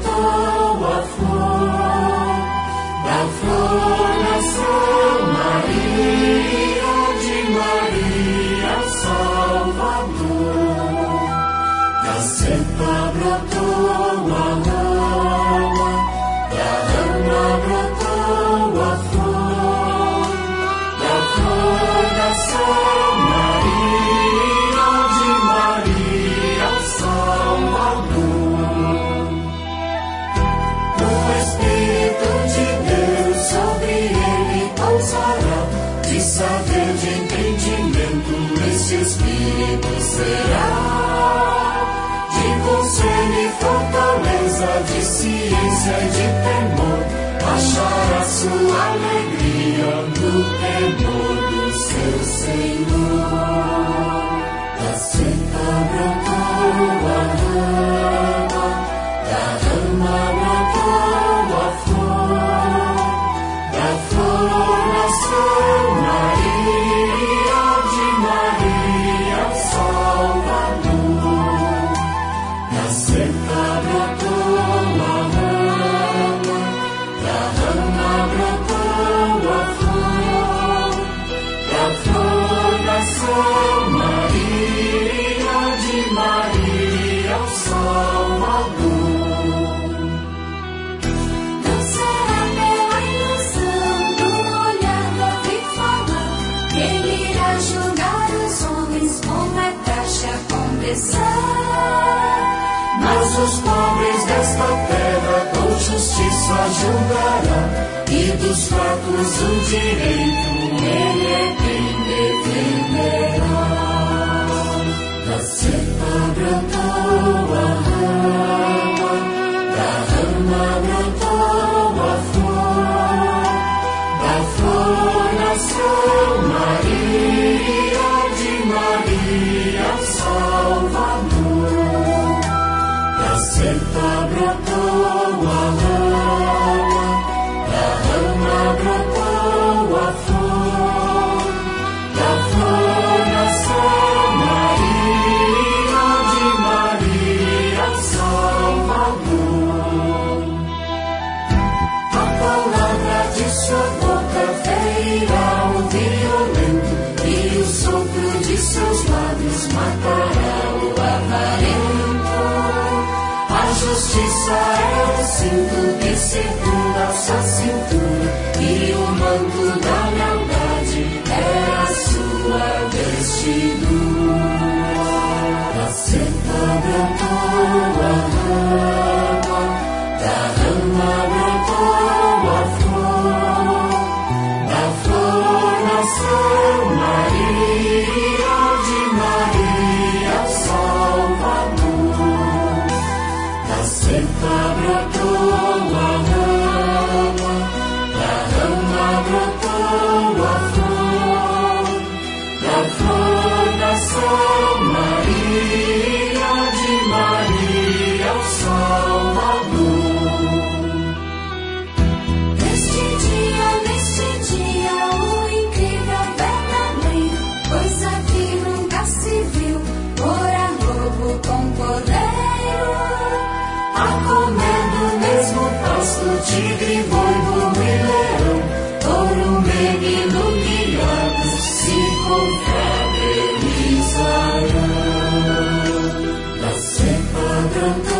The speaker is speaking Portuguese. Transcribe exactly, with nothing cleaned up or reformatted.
brotou a flor, da flor nasceu Maria, de Maria Salvador. Da cepa brotou a rama, da rama brotou a flor, da flor nasceu Maria, de Maria Salvador. O Espírito de Deus sobre ele pousará, de saber, de entendimento, esse Espírito será. De conselho e fortaleza, de ciência e de temor, achará sua alegria no temor do seu Senhor. Da cepa brotou a rama, da rama brotou a flor, da flor nasceu Maria, de Maria Salvador. Da cepa brotou a rama, da rama brotou a flor, da flor nasceu Maria, de Maria Salvador. Não será pela ilusão do olhar do ouvir falar, que ele irá julgar os homens como é praxe acontecer. Mas os pobres desta terra com justiça julgará, e dos fracos o direito ele é quem defenderá. Da cepa brotou a rama, da rama brotou a flor, da flor nasceu Maria, de Maria Salvador. Da cepa brotou a rama, da rama brotou a flor, da flor nasceu Maria, de Maria Salvador. A palavra de sua boca ferirá o violento, e o sopro de seus lábios matará o avarento. A justiça é o cinto que circunda a sua cintura, e o manto da lealdade é a sua vestidura. Da cepa brotou a rama, da rama brotou a flor, da flor nasceu Maria, de Maria Salvador. Da cepa brotou a rama, da rama brotou a flor, da flor nasceu Maria, de Maria Salvador. Neste dia, neste dia, o incrível verdadeiro, coisa que nunca se viu, ora lobo com cordeiro, A comer do mesmo pasto, tigre, boi, burro e leão, touro, menino guiados, se confraternizarão. Da cepa brotou